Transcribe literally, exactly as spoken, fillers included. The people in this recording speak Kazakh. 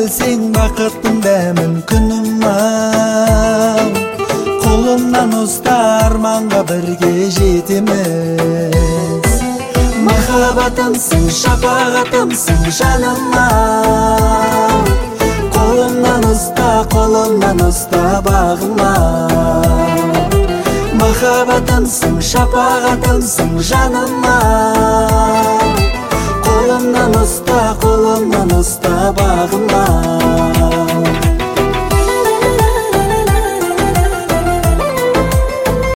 келсең бақыттың дәмін күнім ау, қолымнан ұста арманға бірге жетеміз. Махаббатымсың, шапағатымсың жаным ау, қолымнан ұста, қолымнан ұста бағыма. Махаббатымсың, шапағатымсың жаным ау, қолымнан ұста, қолымнан ұста бағыма.